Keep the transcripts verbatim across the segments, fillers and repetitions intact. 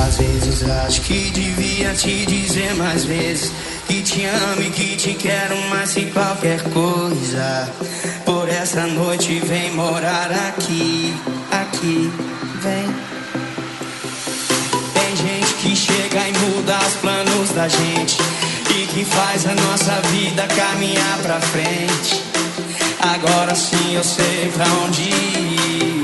Às vezes acho que devia te dizer mais vezes que te amo e que te quero mais que qualquer coisa. Por essa noite vem morar aqui, aqui, vem. Tem gente que chega e muda os planos da gente e que faz a nossa vida caminhar pra frente. Agora sim eu sei pra onde ir.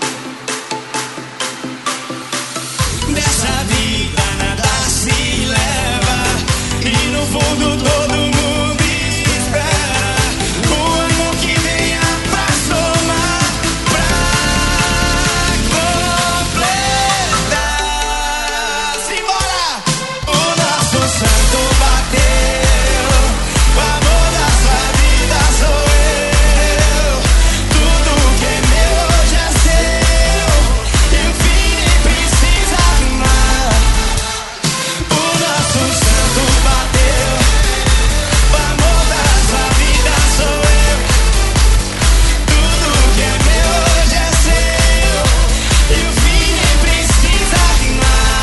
Dessa vida nada se leva e no fundo todo mundo espera o amor que venha pra somar, pra completar. Simbora! O nosso santo bateu, o amor da sua vida sou eu. Tudo que é meu hoje é seu e o fim nem precisa rimar. O nosso santo bateu, o amor da sua vida sou eu. Tudo que é meu hoje é seu e o fim nem precisa rimar.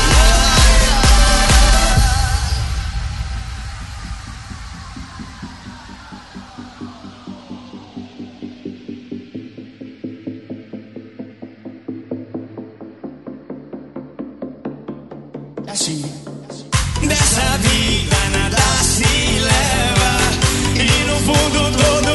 Assim. Dessa vida nada se leva e no fundo todo